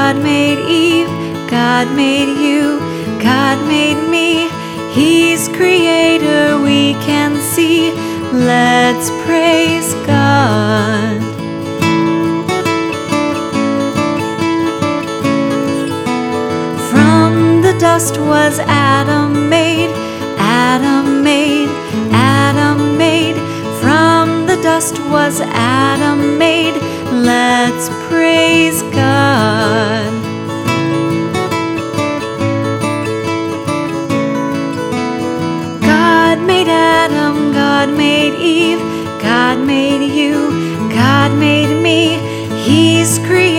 God made Eve, God made you, God made me. He's creator, we can see. Let's praise God. From the dust was Adam made, Adam made, Adam made. From the dust was Adam made. Let's praise God. God made Adam, God made Eve, God made you, God made me. He's creator.